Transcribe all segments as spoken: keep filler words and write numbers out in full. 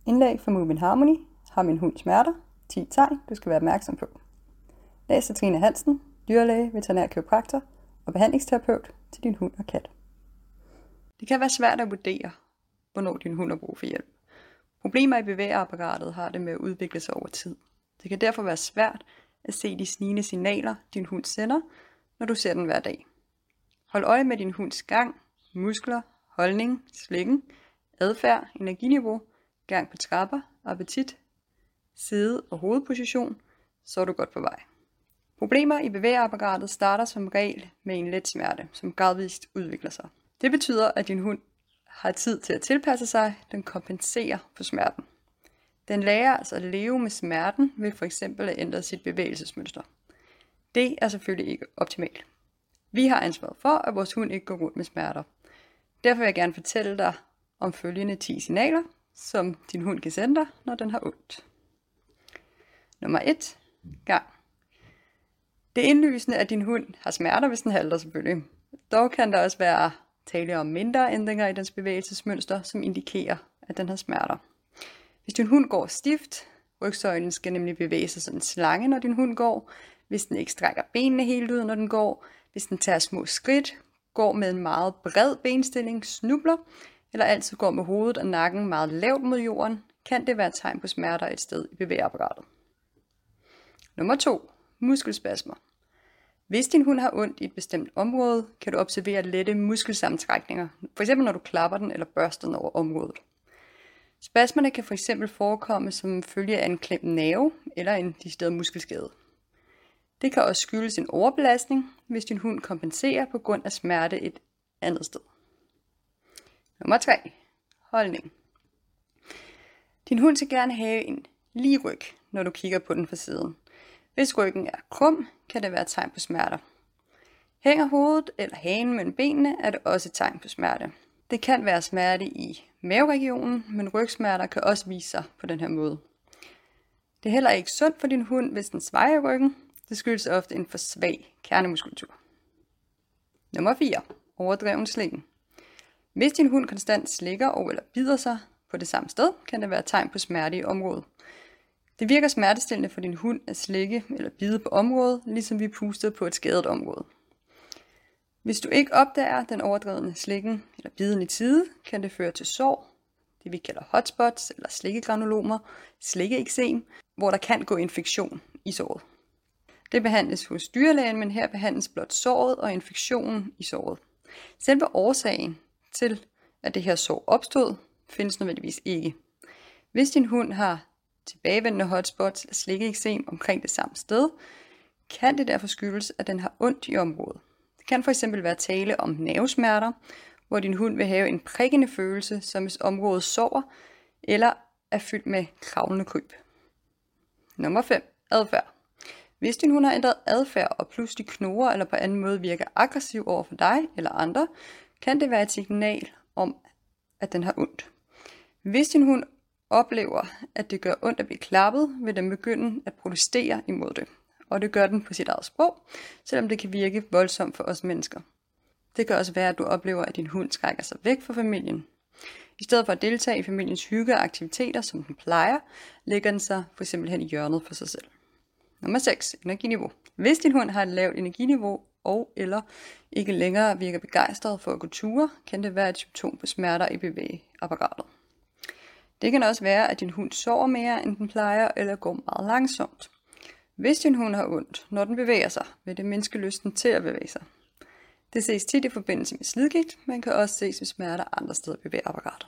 Indlæg fra Moving Harmony. Har min hund smerter? ti tegn, du skal være opmærksom på. Læser Trine Hansen, dyrlæge, veterinær kiropraktor og behandlingsterapeut til din hund og kat. Det kan være svært at vurdere, hvornår din hund har brug for hjælp. Problemer i bevægeapparatet har det med at udvikle sig over tid. Det kan derfor være svært at se de snigende signaler, din hund sender, når du ser den hver dag. Hold øje med din hunds gang, muskler, holdning, slikken, adfærd, energiniveau, gang på trapper, appetit, side- og hovedposition, så er du godt på vej. Problemer i bevægeapparatet starter som regel med en let smerte, som gradvist udvikler sig. Det betyder, at din hund har tid til at tilpasse sig, den kompenserer for smerten. Den lærer altså at leve med smerten ved for eksempel at ændre sit bevægelsesmønster. Det er selvfølgelig ikke optimalt. Vi har ansvaret for, at vores hund ikke går rundt med smerter. Derfor vil jeg gerne fortælle dig om følgende ti signaler, som din hund kan sende dig, når den har ondt. Nummer et. Gang. Det er indlysende, at din hund har smerter, hvis den halter selvfølgelig. Dog kan der også være tale om mindre ændringer i dens bevægelsesmønster, som indikerer, at den har smerter. Hvis din hund går stift, rygsøjlen skal nemlig bevæge sig som en slange, når din hund går. Hvis den ikke strækker benene helt ud, når den går. Hvis den tager små skridt, går med en meget bred benstilling, snubler, eller altid går med hovedet og nakken meget lavt mod jorden, kan det være et tegn på smerter et sted i bevægeapparatet. Nummer to. Muskelspasmer. Hvis din hund har ondt i et bestemt område, kan du observere lette muskelsammentrækninger, f.eks. når du klapper den eller børster den over området. Spasmerne kan f.eks. forekomme som følge af en klemt nerve eller en decideret muskelskade. Det kan også skyldes en overbelastning, hvis din hund kompenserer på grund af smerte et andet sted. Nummer tre. Holdning. Din hund skal gerne have en lige ryg, når du kigger på den fra siden. Hvis ryggen er krum, kan det være et tegn på smerter. Hænger hovedet eller hagen mellem benene, er det også et tegn på smerte. Det kan være smerte i maveregionen, men rygsmerter kan også vise sig på den her måde. Det er heller ikke sundt for din hund, hvis den svejer ryggen. Det skyldes ofte en for svag kernemuskulatur. Nummer fire. Overdreven slikken. Hvis din hund konstant slikker og eller bider sig på det samme sted, kan det være et tegn på smerte i området. Det virker smertestillende for din hund at slikke eller bide på området, ligesom vi puster på et skadet område. Hvis du ikke opdager den overdrevne slikken eller biden i tide, kan det føre til sår, det vi kalder hotspots eller slikkegranulomer, slikkeeksem, hvor der kan gå infektion i såret. Det behandles hos dyrlægen, men her behandles blot såret og infektionen i såret. Selve årsagen til, at det her sår opstod, findes nødvendigvis ikke. Hvis din hund har tilbagevendende hotspots eller slikkeeksem omkring det samme sted, kan det derfor skyldes, at den har ondt i området. Det kan fx være tale om nervesmerter, hvor din hund vil have en prikkende følelse, som hvis området sover eller er fyldt med kravlende kryb. Nummer fem. Adfærd. Hvis din hund har ændret adfærd og pludselig knurrer eller på anden måde virker aggressiv over for dig eller andre, kan det være et signal om, at den har ondt. Hvis din hund oplever, at det gør ondt at blive klappet, vil den begynde at protestere imod det. Og det gør den på sit eget sprog, selvom det kan virke voldsomt for os mennesker. Det kan også være, at du oplever, at din hund trækker sig væk fra familien. I stedet for at deltage i familiens hygge og aktiviteter, som den plejer, lægger den sig f.eks. hen i hjørnet for sig selv. Nummer seks. Energiniveau. Hvis din hund har et lavt energiniveau og eller ikke længere virker begejstret for at gå ture, kan det være et symptom på smerter i bevægeapparatet. Det kan også være, at din hund sover mere, end den plejer, eller går meget langsomt. Hvis din hund har ondt, når den bevæger sig, vil det mindske lysten til at bevæge sig. Det ses tit i forbindelse med slidgigt, men kan også ses ved smerter andre steder i bevægeapparatet.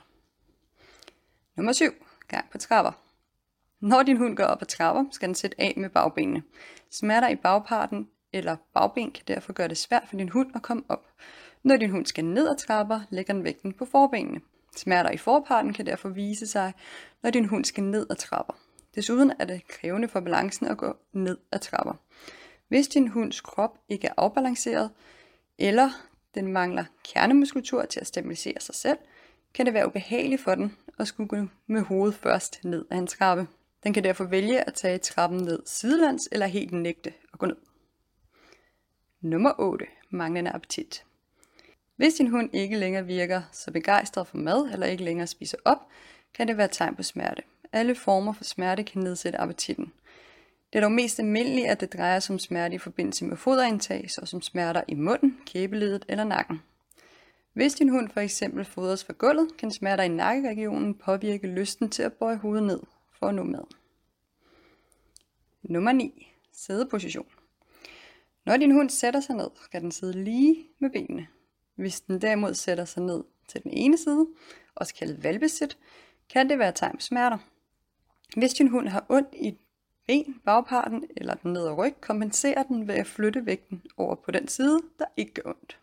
Nummer syv. Gang på trapper. Når din hund går op ad trapper, skal den sætte af med bagbenene. Smerter i bagparten eller bagben kan derfor gøre det svært for din hund at komme op. Når din hund skal ned ad trapper, lægger den vægten på forbenene. Smerter i forparten kan derfor vise sig, når din hund skal ned ad trapper. Desuden er det krævende for balancen at gå ned ad trapper. Hvis din hunds krop ikke er afbalanceret, eller den mangler kernemuskulatur til at stabilisere sig selv, kan det være ubehageligt for den at skulle gå med hovedet først ned ad en trappe. Den kan derfor vælge at tage trappen ned sidelands eller helt nægte at gå ned. Nummer otte. Manglende appetit. Hvis din hund ikke længere virker så begejstret for mad eller ikke længere spiser op, kan det være tegn på smerte. Alle former for smerte kan nedsætte appetitten. Det er dog mest almindeligt, at det drejer sig om smerte i forbindelse med foderindtag, såsom smerter i munden, kæbeleddet eller nakken. Hvis din hund for eksempel fodres fra gulvet, kan smerter i nakkeregionen påvirke lysten til at bøje hovedet ned for at nå mad. Nummer ni. Sædeposition. Når din hund sætter sig ned, skal den sidde lige med benene. Hvis den derimod sætter sig ned til den ene side, også kaldet hvalpesit, kan det være tegn på smerter. Hvis din hund har ondt i ben, bagparten eller den nedre ryg, kompenserer den ved at flytte vægten over på den side, der ikke gør ondt.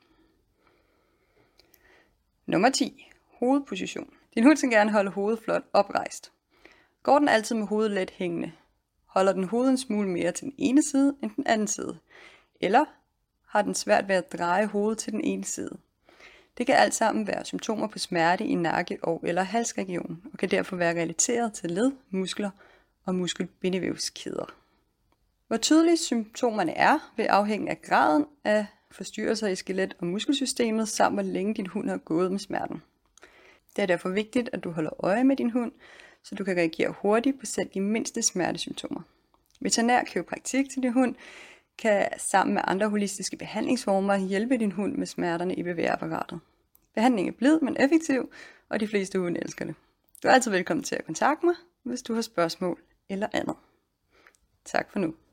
Nummer ti. Hovedposition. Din hund skal gerne holde hovedet flot oprejst. Går den altid med hovedet let hængende, holder den hovedet en smule mere til den ene side end den anden side, eller har den svært ved at dreje hovedet til den ene side. Det kan alt sammen være symptomer på smerte i nakke- og eller halsregionen, og kan derfor være relateret til led, muskler og muskelbindevævskæder. Hvor tydelige symptomerne er, vil afhænge af graden af forstyrrelser i skelet- og muskelsystemet, samt hvor længe din hund har gået med smerten. Det er derfor vigtigt, at du holder øje med din hund, så du kan reagere hurtigt på selv de mindste smertesymptomer. Veterinær kiropraktik til din hund kan sammen med andre holistiske behandlingsformer hjælpe din hund med smerterne i bevægeapparatet. Behandlingen er blid, men effektiv, og de fleste hunde elsker det. Du er altid velkommen til at kontakte mig, hvis du har spørgsmål eller andet. Tak for nu.